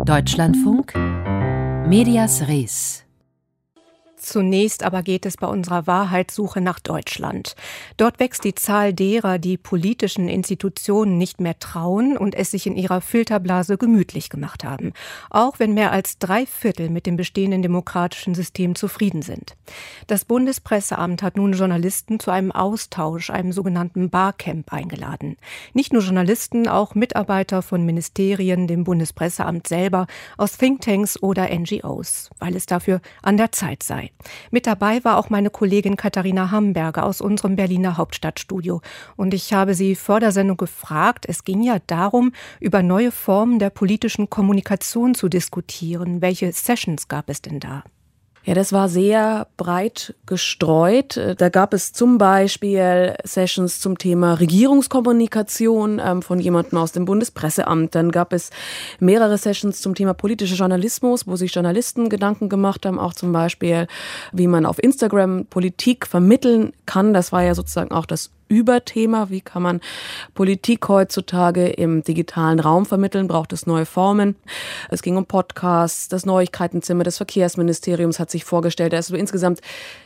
Deutschlandfunk Medias Res. Zunächst aber geht es bei unserer Wahrheitssuche nach Deutschland. Dort wächst die Zahl derer, die politischen Institutionen nicht mehr trauen und es sich in ihrer Filterblase gemütlich gemacht haben. Auch wenn mehr als 3/4 mit dem bestehenden demokratischen System zufrieden sind. Das Bundespresseamt hat nun Journalisten zu einem Austausch, einem sogenannten Barcamp, eingeladen. Nicht nur Journalisten, auch Mitarbeiter von Ministerien, dem Bundespresseamt selber, aus Thinktanks oder NGOs, weil es dafür an der Zeit sei. Mit dabei war auch meine Kollegin Katharina Hamberger aus unserem Berliner Hauptstadtstudio. Und ich habe sie vor der Sendung gefragt, es ging ja darum, über neue Formen der politischen Kommunikation zu diskutieren. Welche Sessions gab es denn da? Ja, das war sehr breit gestreut. Da gab es zum Beispiel Sessions zum Thema Regierungskommunikation von jemandem aus dem Bundespresseamt. Dann gab es mehrere Sessions zum Thema politischer Journalismus, wo sich Journalisten Gedanken gemacht haben, auch zum Beispiel, wie man auf Instagram Politik vermitteln kann. Das war ja sozusagen auch das Überthema. Wie kann man Politik heutzutage im digitalen Raum vermitteln? Braucht es neue Formen? Es ging um Podcasts, das Neuigkeitenzimmer des Verkehrsministeriums hat sich vorgestellt. Also insgesamt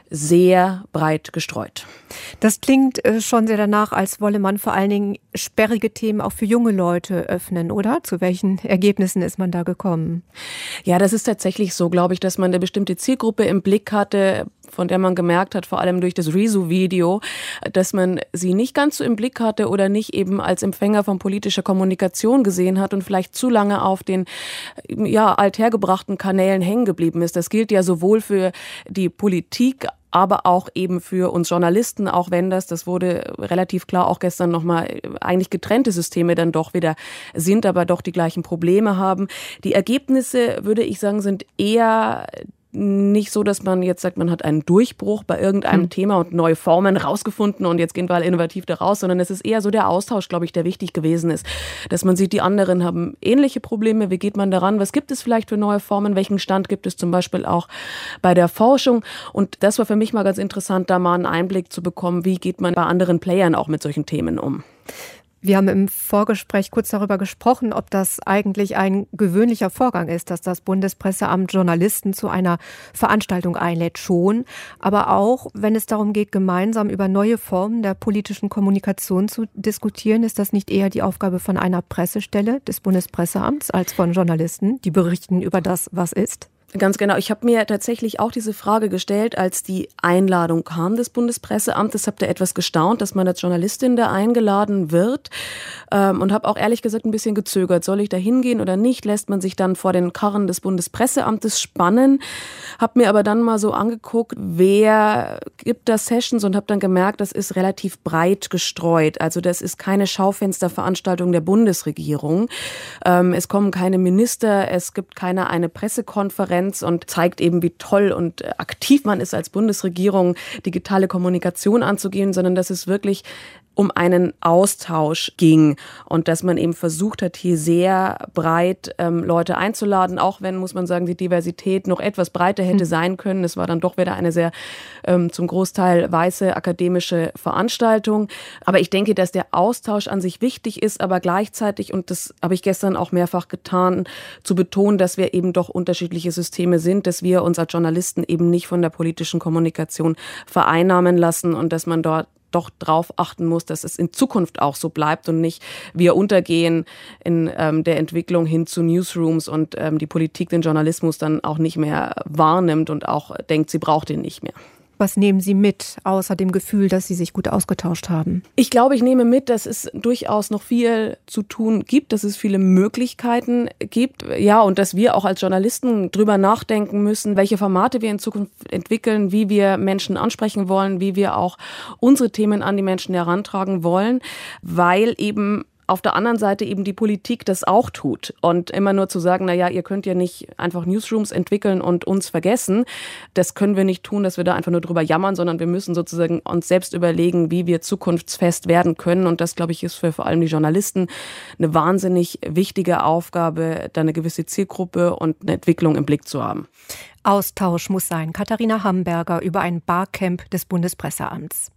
sehr breit gestreut. Das klingt schon sehr danach, als wolle man vor allen Dingen sperrige Themen auch für junge Leute öffnen, oder? Zu welchen Ergebnissen ist man da gekommen? Ja, das ist tatsächlich so, glaube ich, dass man eine bestimmte Zielgruppe im Blick hatte, von der man gemerkt hat, vor allem durch das Rezo-Video, dass man sie nicht ganz so im Blick hatte oder nicht eben als Empfänger von politischer Kommunikation gesehen hat und vielleicht zu lange auf den althergebrachten Kanälen hängen geblieben ist. Das gilt ja sowohl für die Politik, aber auch eben für uns Journalisten, auch wenn das wurde relativ klar auch gestern nochmal, eigentlich getrennte Systeme dann doch wieder sind, aber doch die gleichen Probleme haben. Die Ergebnisse, würde ich sagen, sind eher nicht so, dass man jetzt sagt, man hat einen Durchbruch bei irgendeinem Thema und neue Formen rausgefunden und jetzt gehen wir alle innovativ da raus, sondern es ist eher so der Austausch, glaube ich, der wichtig gewesen ist. Dass man sieht, die anderen haben ähnliche Probleme, wie geht man daran, was gibt es vielleicht für neue Formen, welchen Stand gibt es zum Beispiel auch bei der Forschung, und das war für mich mal ganz interessant, da mal einen Einblick zu bekommen, wie geht man bei anderen Playern auch mit solchen Themen um. Wir haben im Vorgespräch kurz darüber gesprochen, ob das eigentlich ein gewöhnlicher Vorgang ist, dass das Bundespresseamt Journalisten zu einer Veranstaltung einlädt, schon. Aber auch, wenn es darum geht, gemeinsam über neue Formen der politischen Kommunikation zu diskutieren, ist das nicht eher die Aufgabe von einer Pressestelle des Bundespresseamts als von Journalisten, die berichten über das, was ist? Ganz genau. Ich habe mir tatsächlich auch diese Frage gestellt, als die Einladung kam des Bundespresseamtes. Habt ihr etwas gestaunt, dass man als Journalistin da eingeladen wird? Und habe auch ehrlich gesagt ein bisschen gezögert. Soll ich da hingehen oder nicht? Lässt man sich dann vor den Karren des Bundespresseamtes spannen? Habe mir aber dann mal so angeguckt, wer gibt da Sessions, und habe dann gemerkt, das ist relativ breit gestreut. Also das ist keine Schaufensterveranstaltung der Bundesregierung. Es kommen keine Minister, es gibt eine Pressekonferenz und zeigt eben, wie toll und aktiv man ist als Bundesregierung, digitale Kommunikation anzugehen, sondern dass es wirklich um einen Austausch ging und dass man eben versucht hat, hier sehr breit Leute einzuladen, auch wenn, muss man sagen, die Diversität noch etwas breiter hätte sein können. Es war dann doch wieder eine sehr zum Großteil weiße akademische Veranstaltung. Aber ich denke, dass der Austausch an sich wichtig ist, aber gleichzeitig, und das habe ich gestern auch mehrfach getan, zu betonen, dass wir eben doch unterschiedliche Systeme sind, dass wir uns als Journalisten eben nicht von der politischen Kommunikation vereinnahmen lassen und dass man dort doch drauf achten muss, dass es in Zukunft auch so bleibt und nicht wir untergehen in der Entwicklung hin zu Newsrooms und die Politik den Journalismus dann auch nicht mehr wahrnimmt und auch denkt, sie braucht ihn nicht mehr. Was nehmen Sie mit, außer dem Gefühl, dass Sie sich gut ausgetauscht haben? Ich glaube, ich nehme mit, dass es durchaus noch viel zu tun gibt, dass es viele Möglichkeiten gibt, ja, und dass wir auch als Journalisten drüber nachdenken müssen, welche Formate wir in Zukunft entwickeln, wie wir Menschen ansprechen wollen, wie wir auch unsere Themen an die Menschen herantragen wollen, weil eben auf der anderen Seite eben die Politik das auch tut. Und immer nur zu sagen, naja, ihr könnt ja nicht einfach Newsrooms entwickeln und uns vergessen, das können wir nicht tun, dass wir da einfach nur drüber jammern, sondern wir müssen sozusagen uns selbst überlegen, wie wir zukunftsfest werden können. Und das, glaube ich, ist für vor allem die Journalisten eine wahnsinnig wichtige Aufgabe, da eine gewisse Zielgruppe und eine Entwicklung im Blick zu haben. Austausch muss sein. Katharina Hamberger über ein Barcamp des Bundespresseamts.